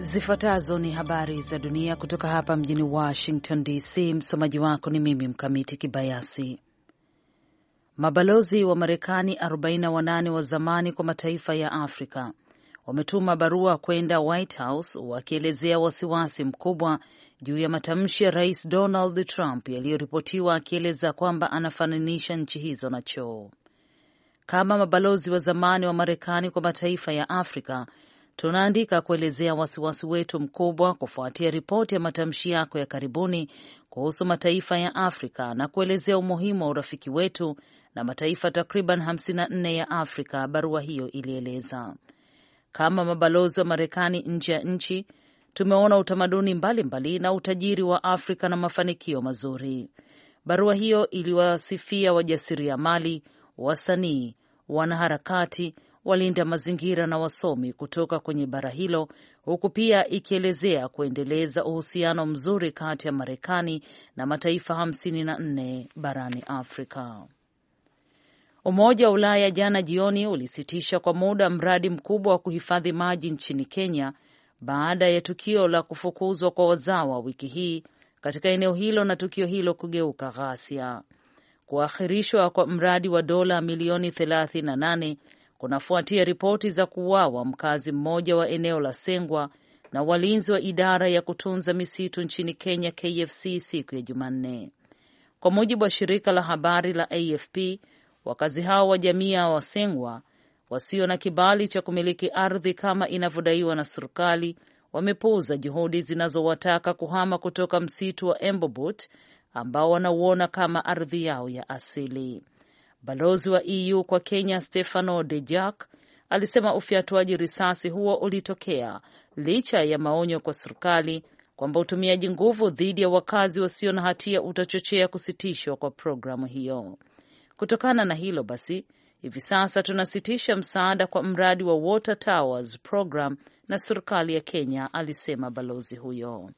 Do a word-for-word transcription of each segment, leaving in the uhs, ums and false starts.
Zifuatazo ni habari za dunia kutoka hapa mjini Washington D C. Msomaji wako ni mimi Mkamiti Kibayasi. Mabalozi wa Marekani arobaini na wanane wa zamani kwa mataifa ya Afrika wametuma barua kwenda White House wakielezea wasiwasi mkubwa juu ya matamshi ya Rais Donald Trump yaliyoripotiwa akieleza kwamba anafananisha nchi hizo na choo. Kama mabalozi wa zamani wa Marekani kwa mataifa ya Afrika, tunaandika kuelezea wasiwasi wetu mkubwa kufuatia ripoti ya matamshi yako ya karibuni kuhusu mataifa ya Afrika na kuelezea umuhimu wa urafiki wetu na mataifa takriban hamsini na nne ya Afrika, barua hiyo ilieleza. Kama mabalozi wa Marekani nje ya nchi, tumeona utamaduni mbalimbali mbali na utajiri wa Afrika na mafanikio mazuri. Barua hiyo iliwasifia wajasiriamali, wasanii, wanaharakati, walinda mazingira na wasomi kutoka kwenye bara hilo, huku pia ikielezea kuendeleza uhusiano mzuri kati ya Marekani na mataifa hamsini na nne barani Afrika. Umoja wa Ulaya jana jioni ulisitisha kwa muda mradi mkubwa wa kuhifadhi maji nchini Kenya baada ya tukio la kufukuzwa kwa wazawa wiki hii katika eneo hilo na tukio hilo kugeuka ghasia. Kuahirishwa kwa mradi wa dola milioni thelathini na nane kunafuatia ripoti za kuuawa mkazi mmoja wa eneo la Sengwa na walinzi wa idara ya kutunza misitu nchini Kenya K F C siku ya Jumanne. Kwa mujibu wa shirika la habari la A F P, wakazi hao wa jamii ya Wasengwa wasio na kibali cha kumiliki ardhi kama inavyodaiwa na serikali wamepuuza juhudi zinazowataka kuhama kutoka msitu wa Embobut ambao wanauona kama ardhi yao ya asili. Balozi wa E U kwa Kenya Stefano de Jack alisema ufyatuaji risasi huo ulitokea licha ya maonyo kwa serikali kwamba utumiaji nguvu dhidi ya wakazi wasio na hatia utachochea kusitishwa kwa programu hiyo. Kutokana na hilo basi, hivi sasa tunasitisha msaada kwa mradi wa Water Towers program na serikali ya Kenya, alisema balozi huyo.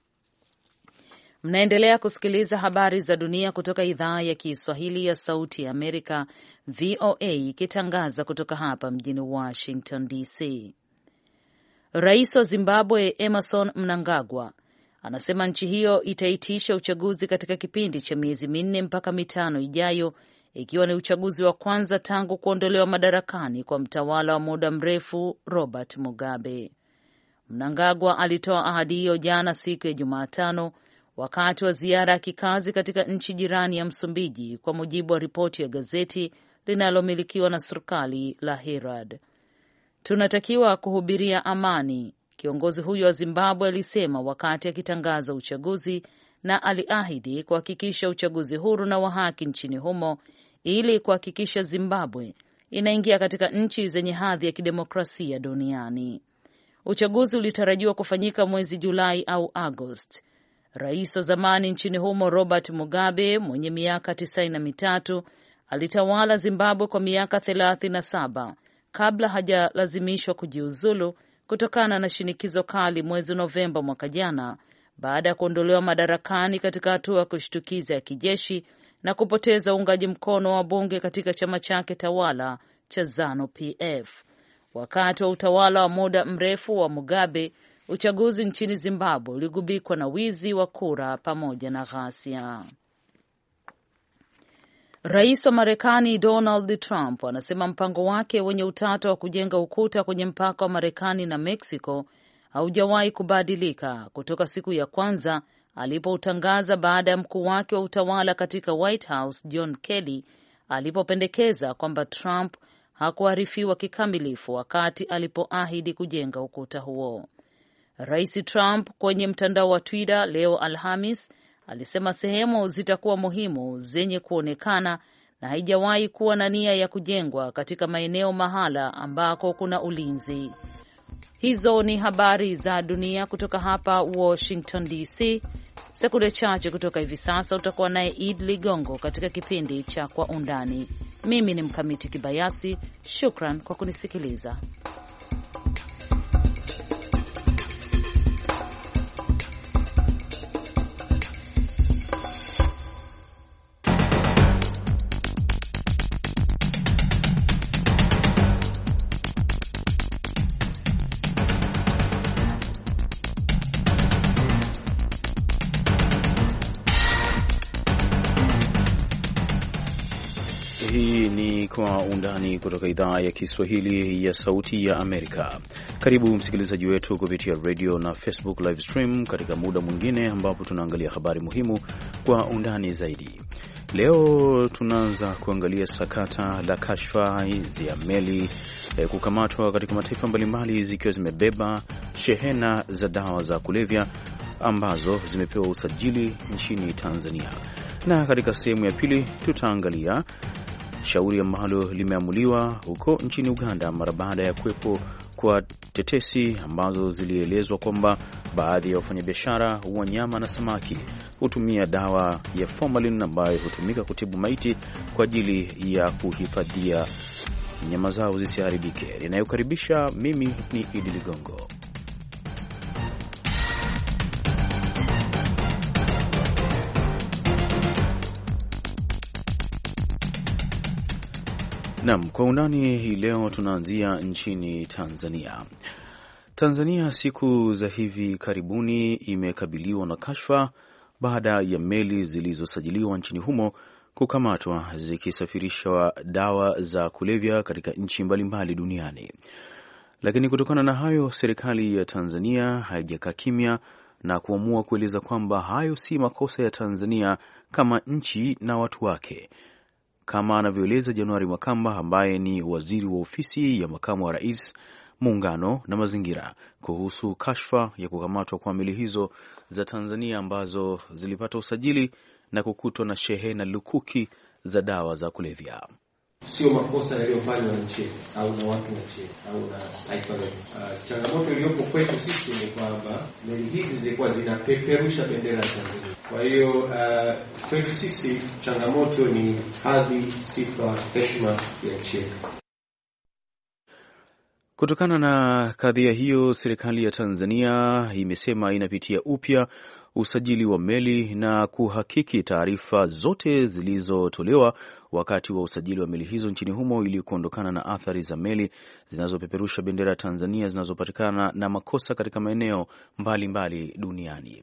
Mnaendelea kusikiliza habari za dunia kutoka idhaa ya Kiswahili ya Sauti ya Amerika, V O A, ikitangaza kutoka hapa mjini Washington D C. Rais wa Zimbabwe Emmerson Mnangagwa anasema nchi hiyo itaitisha uchaguzi katika kipindi cha miezi minne mpaka mitano ijayo, ikiwa ni uchaguzi wa kwanza tangu kuondolewa madarakani kwa mtawala wa muda mrefu Robert Mugabe. Mnangagwa alitoa ahadi hiyo jana siku ya Jumatano wakati wa ziara ya kikazi katika nchi jirani ya Msumbiji, kwa mujibu wa ripoti ya gazeti linalomilikiwa na serikali la Herald. Tunatakiwa kuhubiria amani, kiongozi huyo wa Zimbabwe alisema wakati akitangaza uchaguzi, na aliahidi kuhakikisha uchaguzi huru na wa haki nchini humo ili kuhakikisha Zimbabwe inaingia katika nchi zenye hadhi ya kidemokrasia duniani. Uchaguzi ulitarajiwa kufanyika mwezi Julai au Agosti. Rais wa zamani nchini humo Robert Mugabe mwenye miaka tisaini na mitatu alitawala Zimbabwe kwa miaka thelathini na saba kabla hajalazimishwa kujiuzulu kutokana na shinikizo kali mwezi Novemba mwaka jana baada ya kuondolewa madarakani katika hatua ya kushtukiza ya kijeshi na kupoteza uungaji mkono wa bunge katika chama chake tawala cha ZANU P F. Wakati wa utawala wa muda mrefu wa Mugabe, uchaguzi nchini Zimbabwe uligubikwa na wizi wa kura pamoja na ghasia. Rais wa Marekani Donald Trump anasema mpango wake wenye utata wa kujenga ukuta kwenye mpaka wa Marekani na Mexico haujawahi kubadilika kutoka siku ya kwanza alipoutangaza baada ya mkuu wake wa utawala katika White House John Kelly alipopendekeza kwamba Trump hakuarifiwa kikamilifu wakati alipoahidi kujenga ukuta huo. Rais Trump kwenye mtandao wa Twitter leo Alhamis alisema sehemu zitakuwa muhimu zenye kuonekana na haijawahi kuwa na nia ya kujengwa katika maeneo mahala ambako kuna ulinzi. Hizo ni habari za dunia kutoka hapa Washington D C. Sekunde chache kutoka hivi sasa utakuwa naye Id Ligongo katika kipindi cha Kwa Undani. Mimi ni Mkamiti Kibayasi. Shukran kwa kunisikiliza. Hii ni Kwa Undani kutoka idhaa ya Kiswahili ya Sauti ya Amerika. Karibu msikilizaji wetu kupitia radio na Facebook live stream katika muda mwingine ambapo tunaangalia habari muhimu kwa undani zaidi. Leo tunaanza kuangalia sakata la kashfa ya meli eh, kukamatwa katika mataifa mbalimbali zikiwa zimebeba shehena za dawa za kulevya ambazo zimepewa usajili nchini Tanzania. Na katika sehemu ya pili tutaangalia shauri ambalo limeamuliwa huko nchini Uganda mara baada ya kuwepo kwa tetesi ambazo zilielezwa kwamba baadhi ya wafanyabiashara wa nyama na samaki hutumia dawa ya formalin ambayo hutumika kutibu maiti kwa ajili ya kuhifadhia nyama zao zisiharibike. Ninayokaribisha mimi ni Idi Ligongo. Naam, kwa undani hii leo tunaanzia nchini Tanzania. Tanzania siku za hivi karibuni imekabiliwa na kashfa baada ya meli zilizosajiliwa nchini humo kukamatwa zikisafirishwa dawa za kulevya katika nchi mbalimbali duniani. Lakini kutokana na hayo, serikali ya Tanzania haijakaa kimya na kuamua kueleza kwamba hayo si makosa ya Tanzania kama nchi na watu wake. Kama anavyoeleza Januari Makamba ambaye ni waziri wa ofisi ya makamu wa rais, muungano na mazingira, kuhusu kashfa ya kukamatwa kwa meli hizo za Tanzania ambazo zilipata usajili na kukutwa na shehena lukuki za dawa za kulevya. Sio makosa yaliyofanywa na nchi au na watu wa nchi au na taifa letu. Uh, changamoto iliyopo kwetu sisi ni kwamba meli hizi zilikuwa zinapeperusha bendera ya Tanzania. Kwa hiyo uh, kwetu sisi changamoto ni hadhi, sifa, heshima ya nchi yetu. Kutokana na kadhia hiyo, serikali ya Tanzania imesema inapitia upya usajili wa meli na kuhakiki taarifa zote zilizotolewa wakati wa usajili wa meli hizo nchini humo ili kuondokana na athari za meli zinazopeperusha bendera ya Tanzania zinazopatikana na makosa katika maeneo mbalimbali duniani.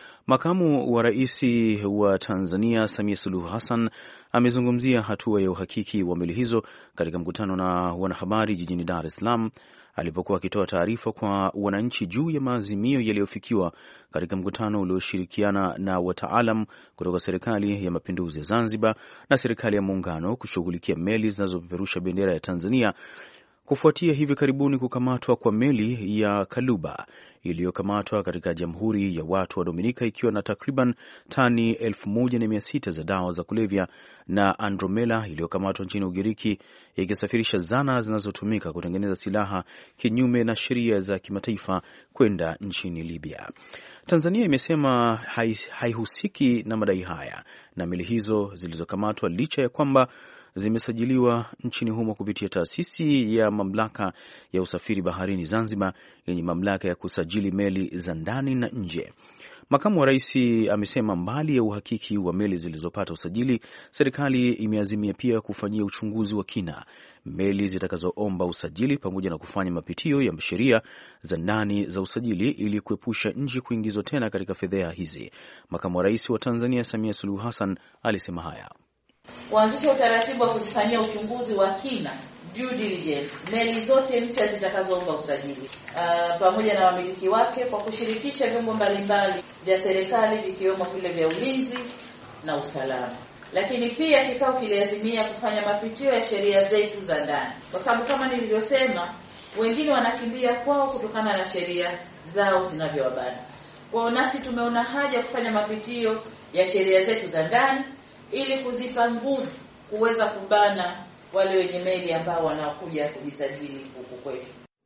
Makamu wa rais wa Tanzania Samia Suluhu Hassan amezungumzia hatua ya uhakiki wa meli hizo katika mkutano na wanahabari jijini Dar es Salaam alipokuwa akitoa taarifa kwa wananchi juu ya maazimio yaliyofikiwa katika mkutano ulioshirikiana na wataalam kutoka serikali ya mapinduzi ya Zanzibar na serikali ya muungano kushughulikia meli zinazopeperusha bendera ya Tanzania kufuatia hivi karibuni kukamatwa kwa meli ya Kaluba iliyokamatwa katika Jamhuri ya Watu wa Dominika ikiwa na takriban tani elfu moja na mia sita za dawa za kulevya, na Andromela iliyokamatwa nchini Ugiriki ikisafirisha zana zinazotumika kutengeneza silaha kinyume na sheria za kimataifa kwenda nchini Libya. Tanzania imesema haihusiki na madai haya na meli hizo zilizokamatwa licha ya kwamba zimesajiliwa nchini humo kupitia taasisi ya mamlaka ya usafiri baharini Zanzibar yenye mamlaka ya kusajili meli za ndani na nje. Makamu wa rais amesema mbali ya uhakiki wa meli zilizopata usajili, serikali imeazimia pia kufanyia uchunguzi wa kina meli zitakazoomba usajili pamoja na kufanya mapitio ya sheria za ndani za usajili ili kuepusha nchi kuingizwa tena katika fedheha hizi. Makamu wa rais wa Tanzania Samia Suluhu Hassan alisema haya: kuanzisha utaratibu wa kuzifanyia uchunguzi wa kina, due diligence, meli zote mpya zitakazoomba usajili uh, pamoja na wamiliki wake kwa kushirikisha vyombo mbalimbali vya serikali vikiwemo vile vya ulinzi na usalama. Lakini pia kikao kiliazimia kufanya mapitio ya sheria zetu za ndani, kwa sababu kama nilivyosema, wengine wanakimbia kwao kutokana na sheria zao zinavyowabana. Kwa nasi tumeona haja kufanya mapitio ya sheria zetu za ndani ili kuzipa nguvu kuweza kubana wale wenye meli ambao wanakuja kujisajili huku kwetu.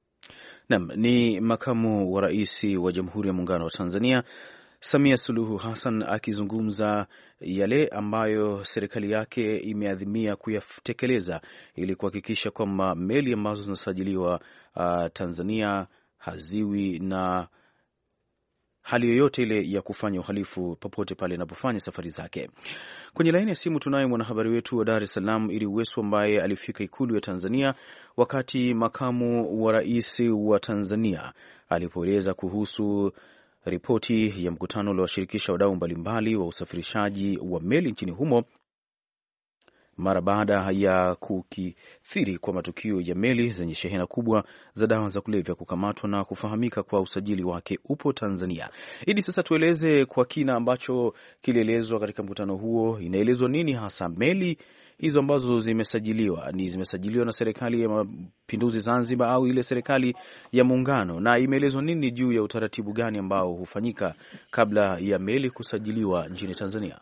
Naam, ni makamu wa rais wa Jamhuri ya Muungano wa Tanzania Samia Suluhu Hassan akizungumza yale ambayo serikali yake imeadhimia kuyatekeleza ili kuhakikisha kwamba meli ambazo zinasajiliwa uh, Tanzania haziwi na hali yoyote ile ya kufanya uhalifu popote pale inapofanya safari zake. Kwenye laini ya simu tunaye mwanahabari wetu wa Dar es Salaam Ili Uwesu ambaye alifika Ikulu ya Tanzania wakati makamu wa rais wa Tanzania alipoeleza kuhusu ripoti ya mkutano uliowashirikisha wadau mbalimbali wa usafirishaji wa meli nchini humo mara baada ya kukithiri kwa matukio ya meli zenye shehena kubwa za dawa za kulevya kukamatwa na kufahamika kwa usajili wake upo Tanzania. Idi, sasa tueleze kwa kina ambacho kilielezwa katika mkutano huo. Inaelezwa nini hasa meli hizo ambazo zimesajiliwa? Ni zimesajiliwa na serikali ya mapinduzi Zanzibar au ile serikali ya muungano, na imeelezwa nini juu ya utaratibu gani ambao hufanyika kabla ya meli kusajiliwa nchini Tanzania?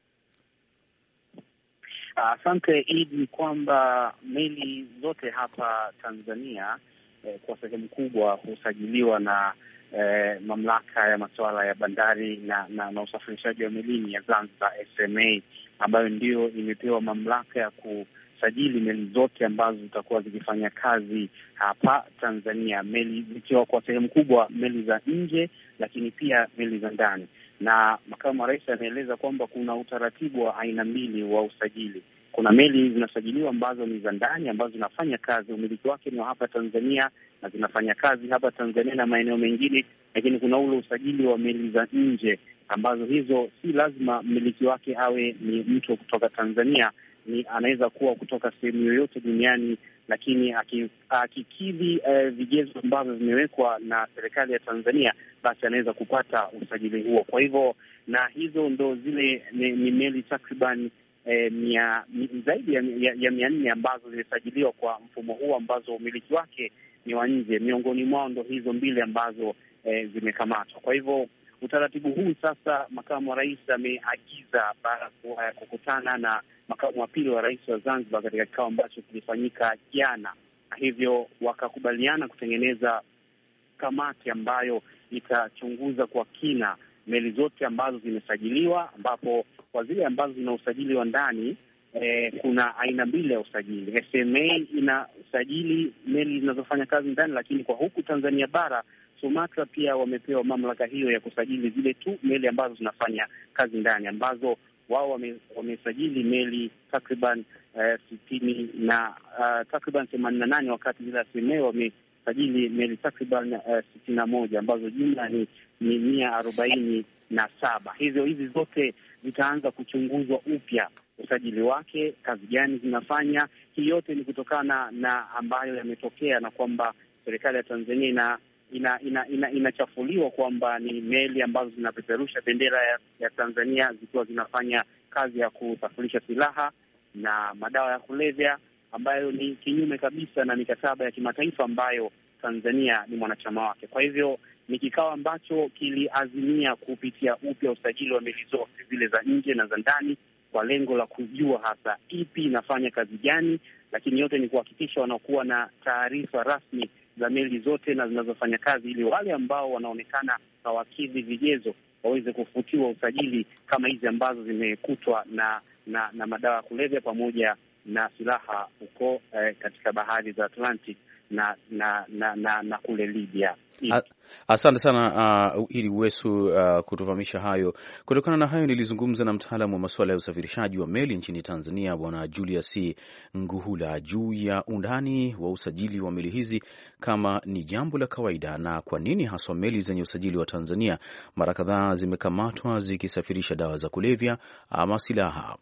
Asante uh, Idi, ni kwamba meli zote hapa Tanzania eh, kwa sehemu kubwa husajiliwa na eh, mamlaka ya masuala ya bandari na, na, na usafirishaji wa melini ya Zanzibar S M A, ambayo ndio imepewa mamlaka ya kusajili meli zote ambazo zitakuwa zikifanya kazi hapa Tanzania, meli zikiwa kwa sehemu kubwa meli za nje, lakini pia meli za ndani. Na makamu wa rais anaeleza kwamba kuna utaratibu wa aina mbili wa usajili. Kuna meli zinasajiliwa ambazo ni za ndani, ambazo zinafanya kazi, umiliki wake ni wa hapa Tanzania na zinafanya kazi hapa Tanzania na maeneo mengine, lakini kuna ule usajili wa meli za nje ambazo hizo si lazima mmiliki wake awe ni mtu kutoka Tanzania, ni anaweza kuwa kutoka sehemu yoyote duniani, lakini akikidhi uh, vigezo ambavyo vimewekwa na serikali ya Tanzania, basi anaweza kupata usajili huo. Kwa hivyo, na hizo ndo zile ni, ni meli takriban eh, mia, zaidi ya, ya, ya mia nne ambazo zimesajiliwa kwa mfumo huu ambazo umiliki wake ni wa nje. Miongoni mwao ndo hizo mbili ambazo eh, zimekamatwa. Kwa hivyo utaratibu huu sasa, makamu wa rais ameagiza baada ya kukutana na makamu wa pili wa rais wa Zanzibar katika kikao ambacho kilifanyika jana, na hivyo wakakubaliana kutengeneza kamati ambayo itachunguza kwa kina meli zote ambazo zimesajiliwa, ambapo kwa zile ambazo zina usajili wa ndani eh, kuna aina mbili ya usajili. S M A ina usajili meli zinazofanya kazi ndani, lakini kwa huku Tanzania bara Sumatra pia wamepewa mamlaka hiyo ya kusajili zile tu meli ambazo zinafanya kazi ndani, ambazo wao wame, wamesajili meli takriban uh, sitini na uh, takriban themanini na nane, wakati zile S M A wamesajili meli takriban uh, sitini na moja ambazo jumla ni, ni mia arobaini na saba. Hivyo hizi zote zitaanza kuchunguzwa upya, usajili wake, kazi gani zinafanya. Hii yote ni kutokana na ambayo yametokea na kwamba serikali ya Tanzania ina ina ina, ina inachafuliwa kwamba ni meli ambazo zinapeperusha bendera ya, ya Tanzania zikiwa zinafanya kazi ya kusafirisha silaha na madawa ya kulevya, ambayo ni kinyume kabisa na mikataba ya kimataifa ambayo Tanzania ni mwanachama wake. Kwa hivyo ni kikao ambacho kiliazimia kupitia upya usajili wa meli zote zile za nje na za ndani kwa lengo la kujua hasa ipi inafanya kazi gani, lakini yote ni kuhakikisha wanakuwa na taarifa rasmi za meli zote na zinazofanya kazi, ili wale ambao wanaonekana hawakidhi vigezo waweze kufutiwa usajili, kama hizi ambazo zimekutwa na na, na madawa ya kulevya pamoja na silaha huko eh, katika bahari za Atlantic na na na, na, na kule Libya. Asante sana uh, ili Uwesu uh, kutufahamisha hayo. Kutokana na hayo, nilizungumza na mtaalamu wa masuala ya usafirishaji wa meli nchini Tanzania, Bwana Julius Nguhula, juu ya undani wa usajili wa meli hizi, kama ni jambo la kawaida na kwa nini haswa meli zenye usajili wa Tanzania mara kadhaa zimekamatwa zikisafirisha dawa za kulevya ama silaha.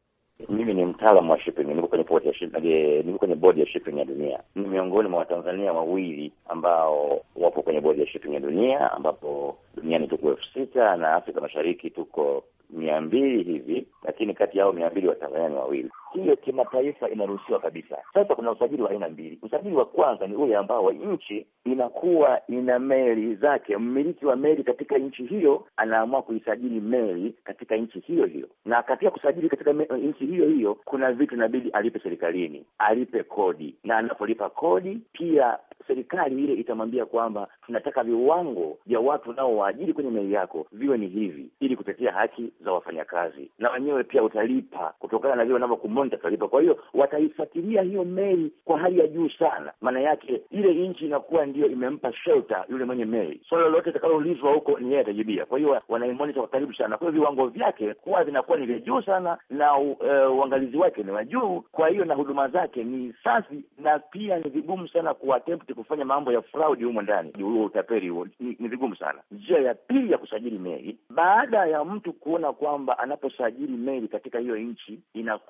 Mimi ni mtaalamu wa shipping, niko kwenye port ya shipping, niko kwenye bodi ya shipping ya dunia. Ni miongoni mwa Watanzania wawili ambao wapo kwenye bodi ya shipping ya dunia, ambapo duniani tuko elfu sita na Afrika Mashariki tuko mia mbili hivi, lakini kati yao mia mbili wa Tanzania ni wawili. Hiyo kimataifa inaruhusiwa kabisa. Sasa kuna usajili wa aina mbili. Usajili wa kwanza ni ule ambao nchi inakuwa ina meli zake, mmiliki wa meli katika nchi hiyo anaamua kuisajili meli katika nchi hiyo hiyo, na katika kusajili katika nchi hiyo hiyo kuna vitu inabidi alipe serikalini, alipe kodi, na anapolipa kodi pia serikali ile itamwambia kwamba tunataka viwango vya watu nao waajiri kwenye meli yako viwe ni hivi, ili kutetea haki za wafanyakazi, na wenyewe pia utalipa kutokana na vile wanavyokumonita utalipa. Kwa hiyo wataifuatilia hiyo meli kwa hali ya juu sana. Maana yake ile nchi inakuwa ndio imempa shelter yule mwenye meli, swala lolote litakaloulizwa huko ni yeye atajibia. Kwa hiyo wanaimonita kwa karibu sana. Kwa hiyo viwango vyake huwa vinakuwa ni vya juu sana, na uh, uangalizi wake ni wa juu. Kwa hiyo na huduma zake ni safi, na pia ni vigumu sana kuattempt kufanya mambo ya fraud huko ndani. Huo utapeli huo ni, ni vigumu sana. Njia ya pili ya kusajili meli, baada ya mtu kuona kwamba anaposajili meli katika hiyo nchi inakuwa na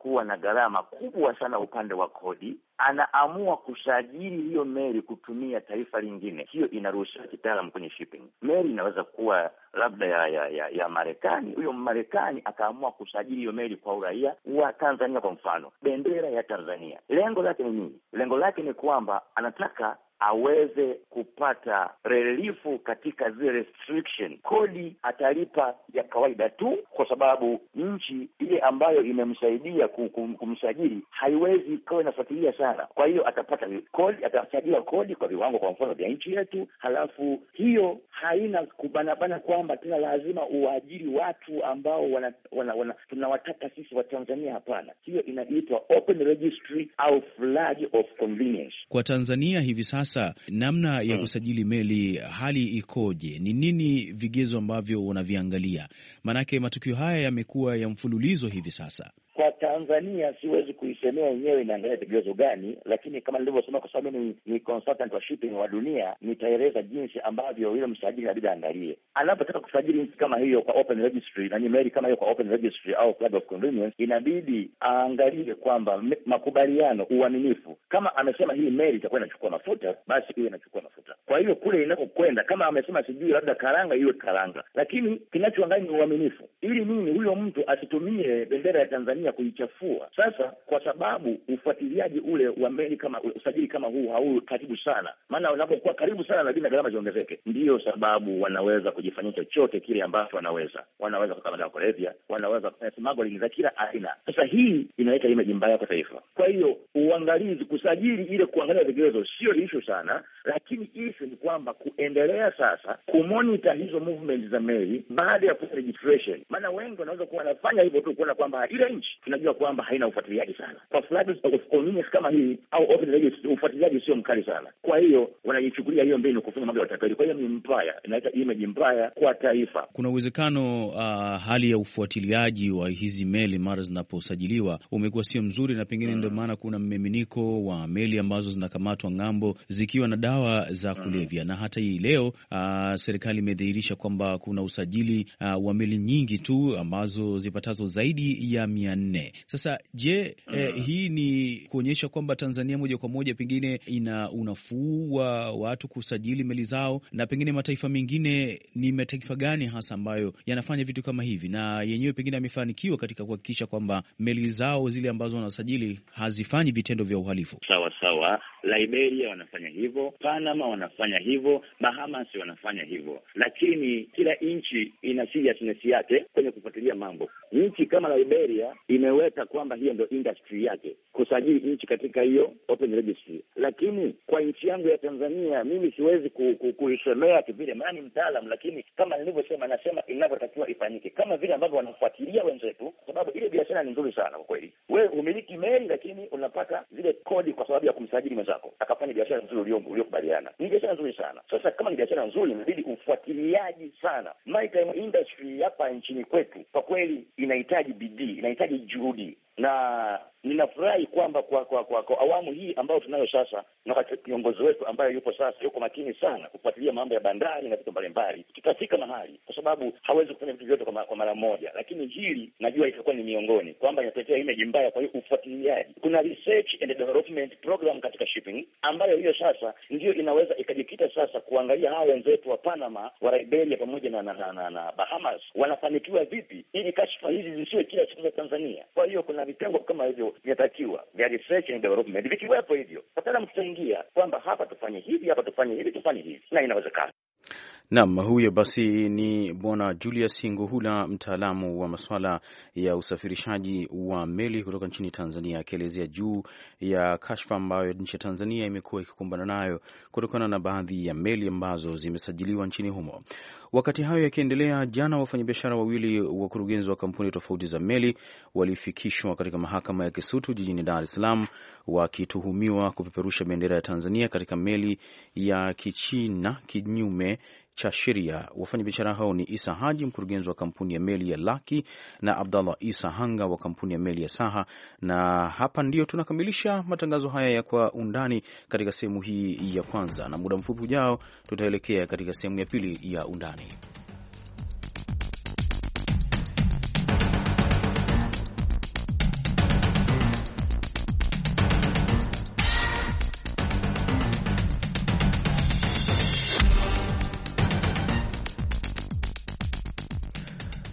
gharama kubwa sana upande wa kodi, anaamua kusajili hiyo meli kutumia taifa lingine, hiyo inaruhusiwa kitaalamu kwenye shipping. Meli inaweza kuwa labda ya ya ya, ya Marekani, huyo Marekani akaamua kusajili hiyo meli kwa uraia wa Tanzania, kwa mfano bendera ya Tanzania. Lengo lake ni nini? Lengo lake ni kwamba anataka aweze kupata relifu katika zile restriction. Kodi atalipa ya kawaida tu, kwa sababu nchi ile ambayo imemsaidia kumsajili haiwezi ikawa inafuatilia sana. Kwa hiyo atapata kodi, atasajiliwa kodi kwa viwango kwa mfano vya nchi yetu, halafu hiyo haina kubanabana kwamba tena lazima uajiri watu ambao wana, wana, wana tunawataka sisi wa Tanzania. Hapana, hiyo inaitwa open registry au flag of convenience. Kwa Tanzania hivi sasa namna ya kusajili meli hali ikoje? Ni nini vigezo ambavyo unaviangalia? Maanake matukio haya yamekuwa ya mfululizo hivi sasa. Kwa Tanzania siwezi kuisemea yenyewe inaangalia vigezo gani, lakini kama nilivyosema, kwa sababu ni, ni consultant wa shipping wa dunia, nitaeleza jinsi ambavyo yule msajili inabidi angalie anapotaka kusajili nchi kama hiyo kwa open registry, na meli kama hiyo kwa open registry au flag of convenience. Inabidi aangalie kwamba makubaliano, uaminifu. Kama amesema hii meli itakuwa inachukua mafuta, basi hiyo inachukua mafuta. Kwa hiyo kule inapokwenda, kama amesema sijui labda karanga, hiyo karanga, lakini kinachoangalia ni uaminifu, ili nini huyo mtu asitumie bendera ya Tanzania ya kuichafua. Sasa kwa sababu ufuatiliaji ule wa meli kama usajili kama huu hau karibu sana, maana unapokuwa karibu sana lazima gharama ziongezeke. Ndiyo sababu wanaweza kujifanyia chochote kile ambacho wanaweza. Wanaweza kama dawa kulevya, wanaweza kufanya smuggling za kila aina. Sasa hii inaleta image mbaya kwa taifa. Kwa hiyo uangalizi, kusajili ile kuangalia vigezo sio issue sana, lakini issue ni kwamba kuendelea sasa kumonitor hizo movement za meli baada ya kufanya registration. Maana wengi wanaweza kuwa wanafanya hivyo tu kuona kwamba ile nchi tunajua kwamba haina ufuatiliaji sana. Kwa flags of convenience kama hii au open registry, ufuatiliaji sio mkali sana. Kwa hiyo wanajichukulia hiyo mbinu kufanya mambo ya utapeli. Kwa hiyo ni mbaya, inaleta image mbaya kwa taifa. Kuna uwezekano uh, hali ya ufuatiliaji wa hizi meli mara zinaposajiliwa umekuwa sio mzuri, na pengine hmm. ndio maana kuna mmiminiko wa meli ambazo zinakamatwa ng'ambo zikiwa na dawa za kulevya. Hmm. Na hata hii leo uh, serikali imedhihirisha kwamba kuna usajili uh, wa meli nyingi tu ambazo zipatazo zaidi ya mia nne. Sasa je, mm. eh, hii ni kuonyesha kwamba Tanzania moja kwa moja pengine ina unafuu wa watu kusajili meli zao, na pengine mataifa mengine ni mataifa gani hasa ambayo yanafanya vitu kama hivi na yenyewe pengine yamefanikiwa katika kuhakikisha kwamba meli zao zile ambazo wanasajili hazifanyi vitendo vya uhalifu? Sawa sawa, Liberia wanafanya hivyo, Panama wanafanya hivyo, Bahamas wanafanya hivyo, lakini kila nchi ina seriousness yake kwenye kufuatilia mambo. Nchi kama Liberia imeweka kwamba hiyo ndio industry yake, kusajili nchi katika hiyo open registry. Lakini kwa nchi yangu ya Tanzania mimi siwezi kuisemea kivile, maana ni mtaalamu, lakini kama nilivyosema, nasema inavyotakiwa ifanyike, kama vile ambavyo wanafuatilia wenzetu, sababu ile biashara ni nzuri sana kwa kweli. Wewe umiliki meli lakini unapata zile kodi kwa sababu ya kumsajili mwenzako akafanya biashara nzuri uliyokubaliana. Ni biashara nzuri sana. Sasa kama ni biashara nzuri, inabidi ufuatiliaji sana. Maritime industry hapa nchini kwetu kwa kweli inahitaji bidii, inahitaji juhudi, na ninafurahi kwamba kwa kwa, kwa kwa awamu hii ambayo tunayo sasa, na kiongozi wetu ambaye yupo sasa yuko makini sana kufuatilia mambo ya bandari na vitu mbalimbali, tutafika mahali, kwa sababu hawezi kufanya vitu vyote kwa, kwa mara moja. Lakini hili najua itakuwa ni miongoni kwamba inatetea image mbaya. Kwa hiyo ufuatiliaji, kuna research and development program katika shipping ambayo hiyo sasa ndio inaweza ikajikita sasa kuangalia hao wenzetu wa Panama, wa Liberia pamoja na na, na, na, na Bahamas wanafanikiwa vipi, ili kashfa hizi zisiwe kila siku za Tanzania. Kwa hiyo kuna vitengo kama hivyo vinatakiwa vya research and development, vikiwepo hivyo wataalamu tutaingia kwamba hapa tufanye hivi, hapa tufanye hivi, tufanye hivi, na inawezekana. Naam, huyo basi ni Bwana Julius Nguhula, mtaalamu wa masuala ya usafirishaji wa meli kutoka nchini Tanzania, akielezea juu ya kashfa ambayo nchi ya Tanzania imekuwa ikikumbana nayo kutokana na baadhi ya meli ambazo zimesajiliwa nchini humo. Wakati hayo yakiendelea, jana wafanyabiashara wawili wakurugenzi wa kampuni tofauti za meli walifikishwa katika mahakama ya Kisutu jijini Dar es Salaam wakituhumiwa kupeperusha bendera ya Tanzania katika meli ya Kichina kinyume cha sheria. Wafanyabiashara hao ni Isa Haji, mkurugenzi wa kampuni ya meli ya Laki, na Abdallah Isa Hanga wa kampuni ya meli ya Saha. Na hapa ndio tunakamilisha matangazo haya ya Kwa Undani katika sehemu hii ya kwanza, na muda mfupi ujao tutaelekea katika sehemu ya pili ya Undani.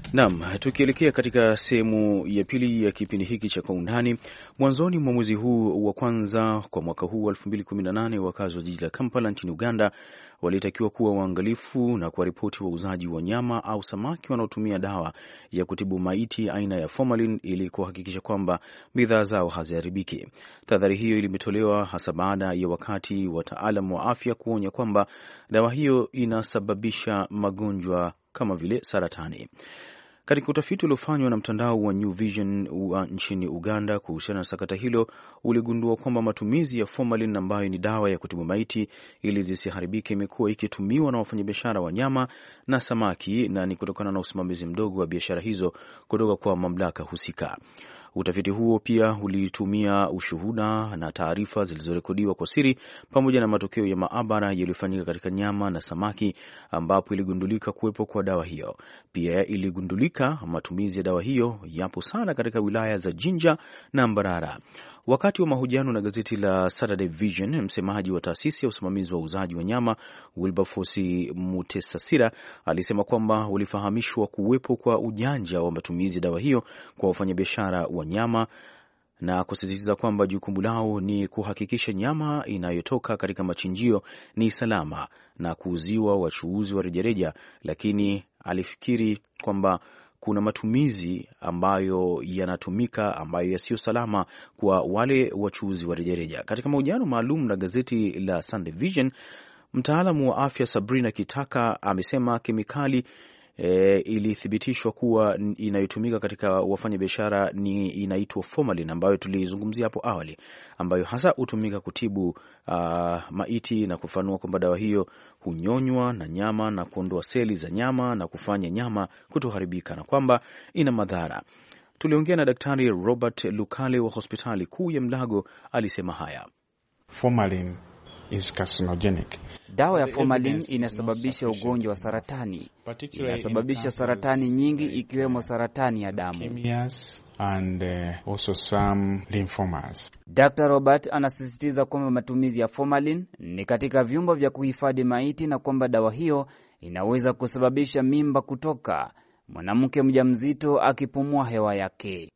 Naam, tukielekea katika sehemu ya pili ya kipindi hiki cha Kwa Undani. Mwanzoni mwa mwezi huu wa kwanza kwa mwaka huu wa elfu mbili kumi na nane, wakazi wa jiji la Kampala nchini Uganda walitakiwa kuwa waangalifu na kuwaripoti wauzaji wa nyama au samaki wanaotumia dawa ya kutibu maiti aina ya formalin ili kuhakikisha kwamba bidhaa zao haziharibiki. Tahadhari hiyo ilimetolewa hasa baada ya wakati wataalamu wa afya kuonya kwamba dawa hiyo inasababisha magonjwa kama vile saratani. Katika utafiti uliofanywa na mtandao wa New Vision wa nchini Uganda kuhusiana na sakata hilo, uligundua kwamba matumizi ya formalin ambayo ni dawa ya kutibu maiti ili zisiharibike imekuwa ikitumiwa na wafanyabiashara wa nyama na samaki, na ni kutokana na usimamizi mdogo wa biashara hizo kutoka kwa mamlaka husika. Utafiti huo pia ulitumia ushuhuda na taarifa zilizorekodiwa kwa siri pamoja na matokeo ya maabara yaliyofanyika katika nyama na samaki, ambapo iligundulika kuwepo kwa dawa hiyo. Pia iligundulika matumizi ya dawa hiyo yapo sana katika wilaya za Jinja na Mbarara. Wakati wa mahojiano na gazeti la Saturday Vision, msemaji wa taasisi ya usimamizi wa uuzaji wa nyama Wilberforce Mutesasira alisema kwamba walifahamishwa kuwepo kwa ujanja wa matumizi ya dawa hiyo kwa wafanyabiashara wa nyama na kusisitiza kwamba jukumu lao ni kuhakikisha nyama inayotoka katika machinjio ni salama na kuuziwa wachuuzi wa rejareja, lakini alifikiri kwamba kuna matumizi ambayo yanatumika ambayo yasiyo salama kwa wale wachuuzi wa rejareja. Katika mahojiano maalum na gazeti la Sunday Vision, mtaalamu wa afya Sabrina Kitaka amesema kemikali E, ilithibitishwa kuwa inayotumika katika wafanyabiashara ni inaitwa formalin, ambayo tulizungumzia hapo awali, ambayo hasa hutumika kutibu uh, maiti, na kufanua kwamba dawa hiyo hunyonywa na nyama na kuondoa seli za nyama na kufanya nyama kutoharibika na kwamba ina madhara. Tuliongea na Daktari Robert Lukale wa hospitali kuu ya Mlago, alisema haya. Formalin is carcinogenic. Dawa ya formalin inasababisha ugonjwa wa saratani. Inasababisha saratani nyingi ikiwemo saratani ya damu. And uh, also some lymphomas. Doctor Robert anasisitiza kwamba matumizi ya formalin ni katika vyumba vya kuhifadhi maiti na kwamba dawa hiyo inaweza kusababisha mimba kutoka mwanamke mjamzito akipumua hewa yake.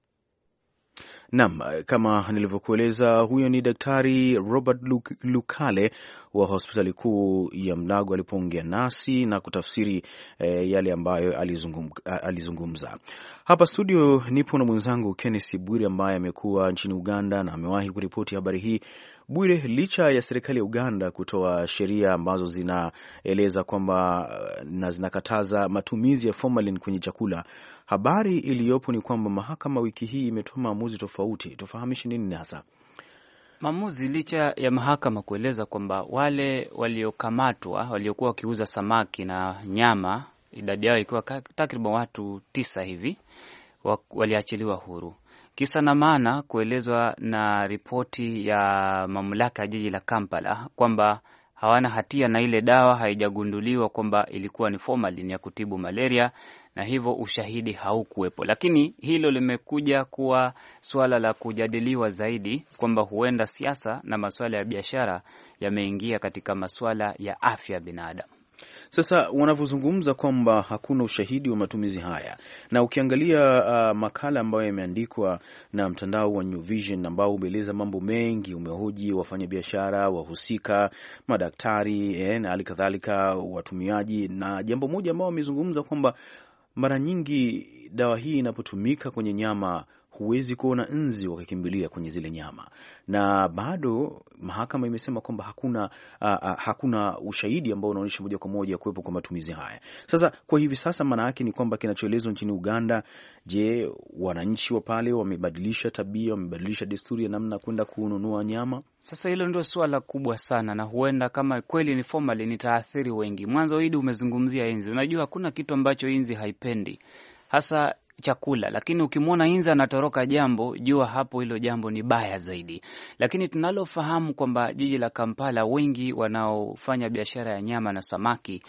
Naam, kama nilivyokueleza, huyo ni Daktari Robert Lukale wa hospitali kuu ya Mlago alipoongea nasi na kutafsiri eh, yale ambayo alizungum, alizungumza. Hapa studio nipo na mwenzangu Kenneth Bwire ambaye amekuwa nchini Uganda na amewahi kuripoti habari hii. Bwire, licha ya serikali ya Uganda kutoa sheria ambazo zinaeleza kwamba na zinakataza matumizi ya formalin kwenye chakula, habari iliyopo ni kwamba mahakama wiki hii imetoa maamuzi tofauti. Tufahamishe nini hasa maamuzi, licha ya mahakama kueleza kwamba wale waliokamatwa waliokuwa wakiuza samaki na nyama, idadi yao ikiwa takriban watu tisa hivi, waliachiliwa huru. Kisa na maana kuelezwa na ripoti ya mamlaka ya jiji la Kampala kwamba hawana hatia na ile dawa haijagunduliwa kwamba ilikuwa ni formalin ya kutibu malaria, na hivyo ushahidi haukuwepo. Lakini hilo limekuja kuwa swala la kujadiliwa zaidi kwamba huenda siasa na masuala ya biashara yameingia katika masuala ya afya ya binadamu. Sasa wanavyozungumza kwamba hakuna ushahidi wa matumizi haya, na ukiangalia uh, makala ambayo yameandikwa na mtandao wa New Vision ambao umeeleza mambo mengi, umehoji wafanyabiashara, wahusika, madaktari eh, na hali kadhalika watumiaji, na jambo moja ambao wamezungumza kwamba mara nyingi dawa hii inapotumika kwenye nyama huwezi kuona nzi wakikimbilia kwenye zile nyama, na bado mahakama imesema kwamba hakuna uh, uh, hakuna ushahidi ambao unaonyesha moja kwa moja kuwepo kwa matumizi haya. Sasa kwa hivi sasa maana yake ni kwamba kinachoelezwa nchini Uganda, je, wananchi wa pale wamebadilisha tabia, wamebadilisha desturi ya namna kwenda kununua nyama? Sasa hilo ndio swala kubwa sana, na huenda kama kweli ni formalin itaathiri wengi. Mwanzo hidi umezungumzia inzi. Unajua hakuna kitu ambacho inzi haipendi, hasa chakula, lakini ukimwona inzi anatoroka jambo, jua hapo hilo jambo ni baya zaidi. Lakini tunalofahamu kwamba jiji la Kampala wengi wanaofanya biashara ya nyama na samaki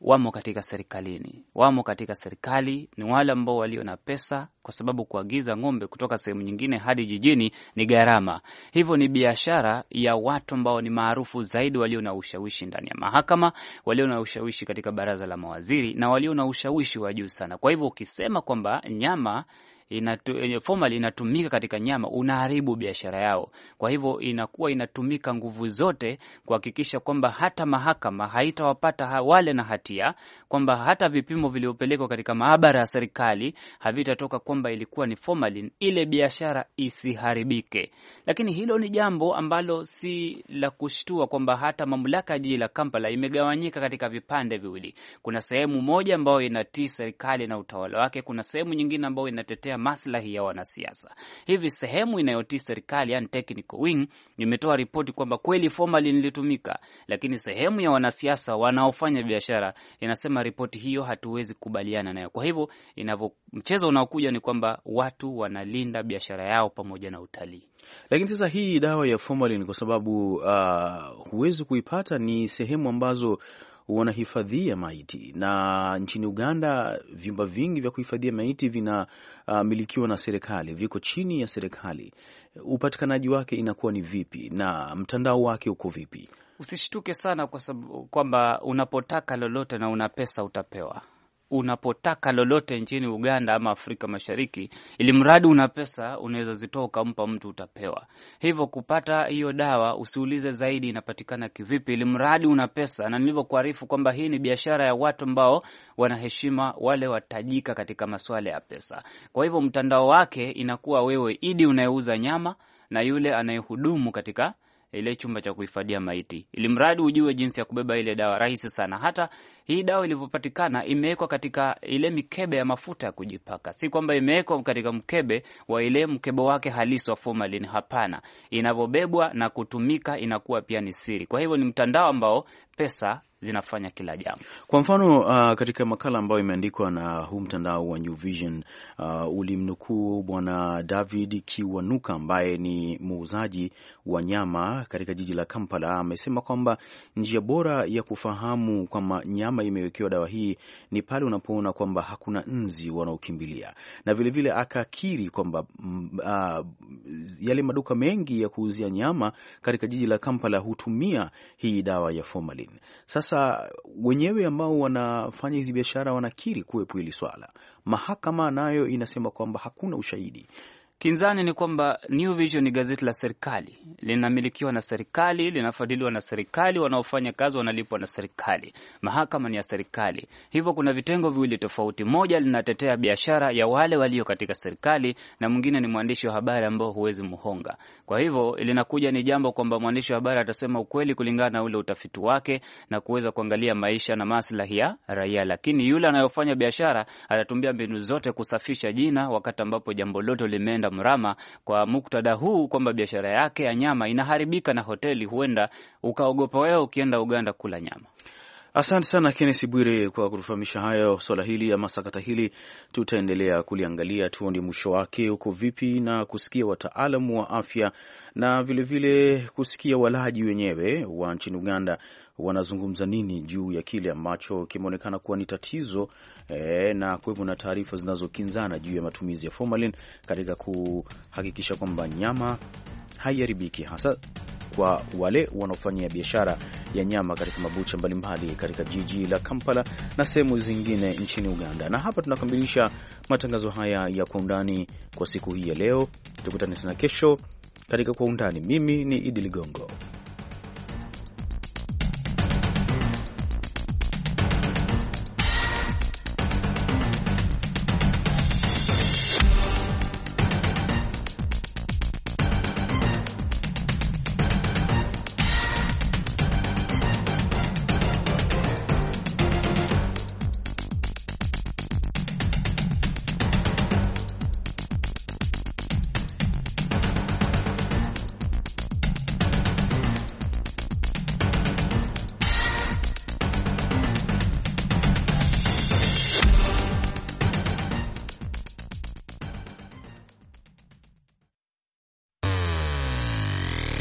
wamo katika serikalini, wamo katika serikali, ni wale ambao walio na pesa, kwa sababu kuagiza ng'ombe kutoka sehemu nyingine hadi jijini ni gharama. Hivyo ni biashara ya watu ambao ni maarufu zaidi, walio na ushawishi ndani ya mahakama, walio na ushawishi katika baraza la mawaziri, na walio na ushawishi wa juu sana. Kwa hivyo ukisema kwamba nyama Inatu, formally inatumika katika nyama, unaharibu biashara yao. Kwa hivyo inakuwa inatumika nguvu zote kuhakikisha kwamba hata mahakama haitawapata wale na hatia, kwamba hata vipimo vilivyopelekwa katika maabara ya serikali havitatoka kwamba ilikuwa ni formalin, ile biashara isiharibike. Lakini hilo ni jambo ambalo si la kushtua, kwamba hata mamlaka ya jiji la Kampala imegawanyika katika vipande viwili. Kuna sehemu moja ambayo inatii serikali na utawala wake, kuna sehemu nyingine ambayo inatetea maslahi ya wanasiasa. Hivi sehemu inayotii serikali, yani technical wing, imetoa ripoti kwamba kweli formalin ilitumika, lakini sehemu ya wanasiasa wanaofanya biashara inasema ripoti hiyo hatuwezi kubaliana nayo. Kwa hivyo inavyo mchezo unaokuja ni kwamba watu wanalinda biashara yao pamoja na utalii. Lakini sasa hii dawa ya formalin, kwa sababu uh, huwezi kuipata, ni sehemu ambazo wanahifadhia maiti, na nchini Uganda vyumba vingi vya kuhifadhia maiti vinamilikiwa uh, na serikali, viko chini ya serikali. Upatikanaji wake inakuwa ni vipi na mtandao wake uko vipi? Usishtuke sana kwa sababu kwamba unapotaka lolote na una pesa utapewa. Unapotaka lolote nchini Uganda ama Afrika Mashariki, ili mradi una pesa unaweza zitoa ukampa mtu, utapewa. Hivyo kupata hiyo dawa usiulize zaidi inapatikana kivipi, ili mradi una pesa. Na nilivyokuarifu kwamba hii ni biashara ya watu ambao wanaheshima, wale watajika katika masuala ya pesa. Kwa hivyo mtandao wake inakuwa wewe Idi unayeuza nyama na yule anayehudumu katika ile chumba cha kuhifadhia maiti, ili mradi ujue jinsi ya kubeba ile dawa. Rahisi sana. Hata hii dawa ilivyopatikana imewekwa katika ile mikebe ya mafuta ya kujipaka, si kwamba imewekwa katika mkebe wa ile mkebe wake halisi wa formalin. Hapana, inavyobebwa na kutumika inakuwa pia ni siri. Kwa hivyo ni mtandao ambao pesa zinafanya kila jambo. Kwa mfano uh, katika makala ambayo imeandikwa na huu mtandao wa New Vision, uh, ulimnukuu bwana David Kiwanuka ambaye ni muuzaji wa nyama katika jiji la Kampala. Amesema kwamba njia bora ya kufahamu kwamba nyama imewekewa dawa hii ni pale unapoona kwamba hakuna nzi wanaokimbilia, na vile vile akakiri kwamba uh, yale maduka mengi ya kuuzia nyama katika jiji la Kampala hutumia hii dawa ya formalin. Sasa wenyewe ambao wanafanya hizi biashara wanakiri kuwepo hili swala. Mahakama nayo inasema kwamba hakuna ushahidi. Kinzani ni kwamba New Vision ni gazeti la serikali, linamilikiwa na serikali, linafadhiliwa na serikali, wanaofanya kazi wanalipwa na serikali. Mahakama ni ya serikali. Hivyo kuna vitengo viwili tofauti. Moja linatetea biashara ya wale walio katika serikali, na mwingine ni mwandishi wa habari ambao huwezi muhonga. Kwa hivyo linakuja ni jambo kwamba mwandishi wa habari atasema ukweli kulingana na ule utafiti wake na kuweza kuangalia maisha na maslahi ya raia, lakini yule anayofanya biashara atatumia mbinu zote kusafisha jina wakati ambapo jambo lote limeenda mrama. Kwa muktadha huu kwamba biashara yake ya nyama inaharibika na hoteli, huenda ukaogopa wewe ukienda Uganda kula nyama. Asante sana Kenneth Bwire kwa kutufahamisha hayo. Swala hili ama sakata hili tutaendelea kuliangalia, tuone mwisho wake uko vipi, na kusikia wataalamu wa afya na vile vile kusikia walaji wenyewe wa nchini Uganda wanazungumza nini juu ya kile ambacho kimeonekana kuwa ni tatizo e, na kuwepo na taarifa zinazokinzana juu ya matumizi ya formalin katika kuhakikisha kwamba nyama haiharibiki, hasa kwa wale wanaofanyia biashara ya nyama katika mabucha mbalimbali katika jiji la Kampala na sehemu zingine nchini Uganda. Na hapa tunakamilisha matangazo haya ya Kwa Undani kwa siku hii ya leo. Tukutane tena kesho katika Kwa Undani. Mimi ni Idi Ligongo.